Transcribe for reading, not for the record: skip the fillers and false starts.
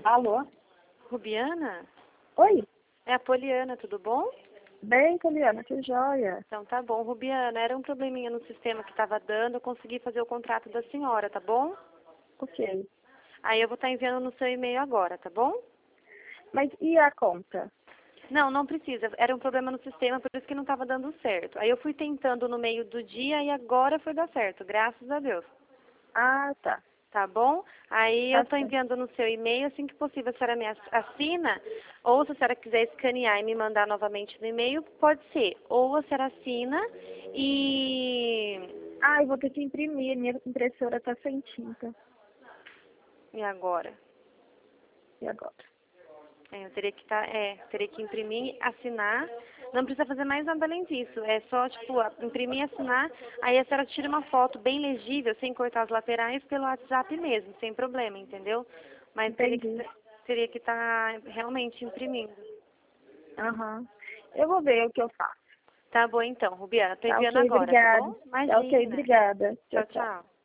Alô? Rubiana? Oi? É a Poliana, tudo bom? Bem, Poliana, que joia. Então tá bom, Rubiana, era um probleminha no sistema que estava dando, eu consegui fazer o contrato da senhora, tá bom? Ok. Aí eu vou estar enviando no seu e-mail agora, tá bom? Mas e a conta? Não, não precisa, era um problema no sistema, por isso que não estava dando certo. Aí eu fui tentando no meio do dia e agora foi dar certo, graças a Deus. Ah, tá. Tá bom? Aí eu Tá estou certo. enviando no seu e-mail, assim que possível a senhora me assina, ou se a senhora quiser escanear e me mandar novamente no e-mail, pode ser. Ou a senhora assina e... Ah, eu vou ter que imprimir, minha impressora tá sem tinta. E agora? E agora? Eu teria que imprimir, assinar. Não precisa fazer mais nada além disso. É só, tipo, imprimir e assinar. Aí a senhora tira uma foto bem legível, sem cortar as laterais, pelo WhatsApp mesmo, sem problema, entendeu? Mas Entendi. teria que estar realmente imprimindo. Aham. Eu vou ver o que eu faço. Tá bom então, Rubiana. Tô Tá enviando ok, agora, tá obrigada. bom? Tá ok, Imagina. obrigada. Tchau, Tchau, tchau. tchau.